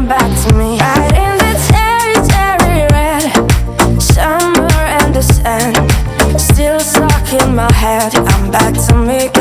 come back to me. Riding the cherry red, summer and the sand, still stuck in my head. I'm back to me.